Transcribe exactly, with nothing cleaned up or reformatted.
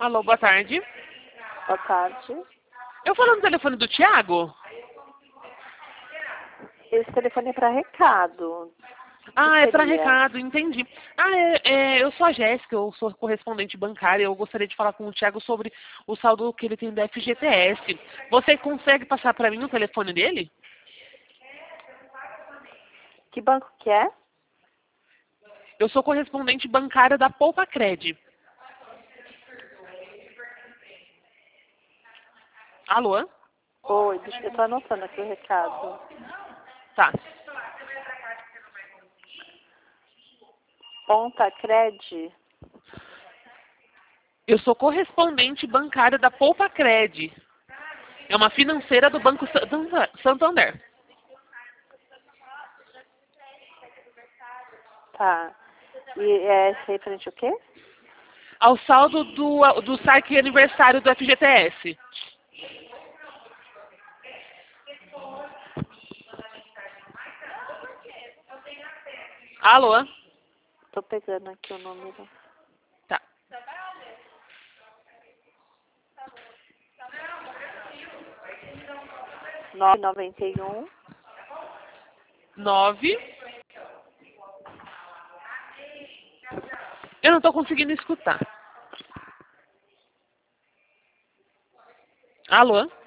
Alô, boa tarde. Boa tarde. Eu falo no telefone do Thiago? Esse telefone é para recado. Ah, é para seria? recado, entendi. Ah, é, é, eu sou a Jéssica, eu sou correspondente bancária. Eu gostaria de falar com o Thiago sobre o saldo que ele tem da F G T S. Você consegue passar para mim o telefone dele? Que banco que é? Eu sou correspondente bancária da Poupa Cred. Alô? Oi, deixa eu tô anotando aqui o recado. Tá. Ponta Cred. Eu sou correspondente bancária da Poupa Cred. É uma financeira do Banco Santander- Santander. Tá. E é referente o quê? Ao saldo do, do saque aniversário do F G T S. Alô? Tô pegando aqui o número. Tá. nove nove um. Nove. Eu não estou conseguindo escutar. Alô?